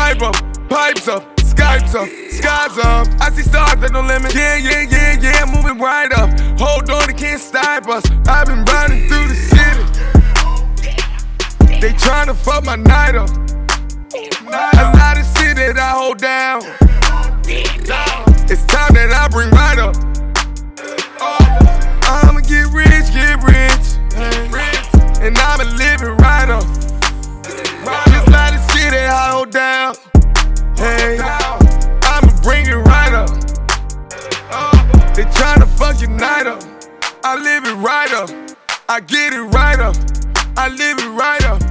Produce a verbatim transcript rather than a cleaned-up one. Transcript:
pipe up, pipes up, Skypes up, skies up. I see stars at no limit. Yeah, yeah, yeah, yeah, moving right up. Hold on, they can't stop us. I've been riding through the city. They tryna fuck my night up. A lot of shit that I hold down. It's time that I bring right up. I'ma get rich, get rich, and I'ma live it right up. Just a lot of shit that I hold down. Hey, I'ma bring it right up. They tryna fuck your night up. I live it right up. I get it right up. I live it right up.